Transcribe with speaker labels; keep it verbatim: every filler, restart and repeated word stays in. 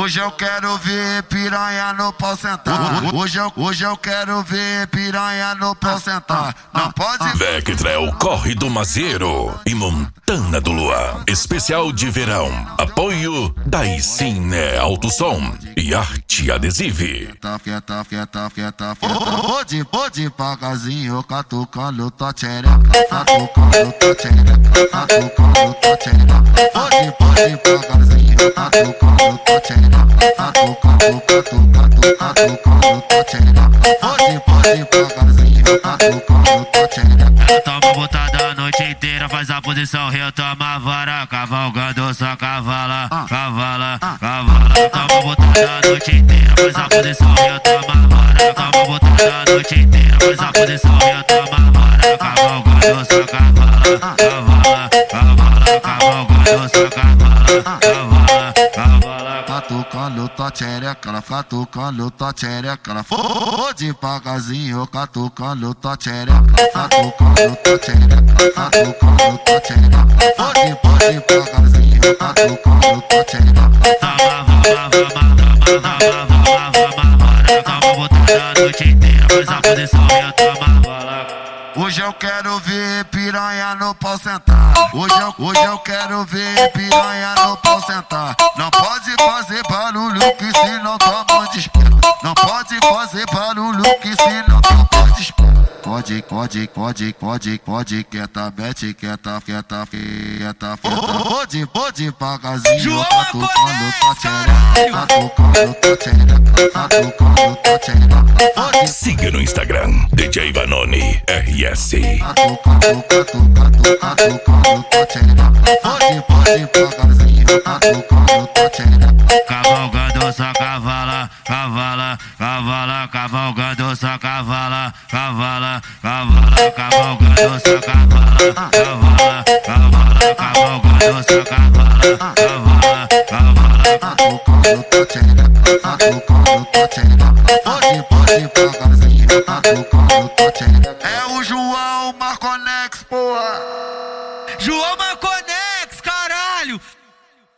Speaker 1: Hoje eu quero ver piranha no pau sentar. Hoje eu, hoje eu quero ver piranha no pau sentar. Não pode.
Speaker 2: Vectrel Corre do Mazeiro e Montana do Luar. Especial de verão. Apoio da Cine Alto Som e Arte Adesive.
Speaker 1: Fieta, fieta, fieta, fieta, fieta. Pode, pode pagarzinho, catucando tua tchereca. Catucando tua tchereca, catucando tua tchereca. Pode, pode pagarzinho, catucando tua tchereca. Catucando, catucando, catucando tua tchereca. Pode, pode pagarzinho, catucando tua tchereca.
Speaker 3: Toma botada a noite inteira, faz a posição, eu toma vara. Cavalgando só cavala, cavala, cavala. Toma botada a noite inteira, faz a posição, eu toma vara. Toma botada a noite inteira, faz a posição, eu toma vara. Cavalgando só cavala, cavala, cavala. Cavalgando só cavala, cavala, cavala.
Speaker 1: Catucando tua tchereca, catucando tua tchereca. Fode pagarzinho, catucando tua tchereca. Catucando tua tchereca, catucando tua tchereca. Fode, pode pagarzinho, catucando tua tchereca.
Speaker 3: Toma, vama, vama, vama, vama, vama, vara. Toma botada a noite inteira, faz a posição, eu toma vala.
Speaker 1: Hoje eu quero ver piranha no pau sentar. Hoje eu, hoje eu quero ver piranha no pau sentar. Não pode fazer barulho que senão toma desperta. Não pode fazer barulho que senão toma desperta. Pode, pode, pode, pode, pode, quieta, mete, quieta, quieta, quieta, quieta. Pode, pode, pagarzinho, catucando tua tchereca. Catucando tua tchereca, catucando tua tchereca.
Speaker 2: Siga no Instagram, D J Vanoni R S.
Speaker 1: Catucando, catucando, catucando tua tchereca. Pode, pode, pagarzinho, catucando tua tchereca.
Speaker 3: Cavalgando só cavala, cavala, cavala. Cavalgando só cavala, cavala, cavala. Cavalgando só cavala, cavala, cavala. Cavalgando só cavala, cavala, cavala.
Speaker 1: Catucando tua tchereca, catucando tua tchereca. Pode, pode, pagarzinho, catucando tua tchereca. É o João Marconex, porra.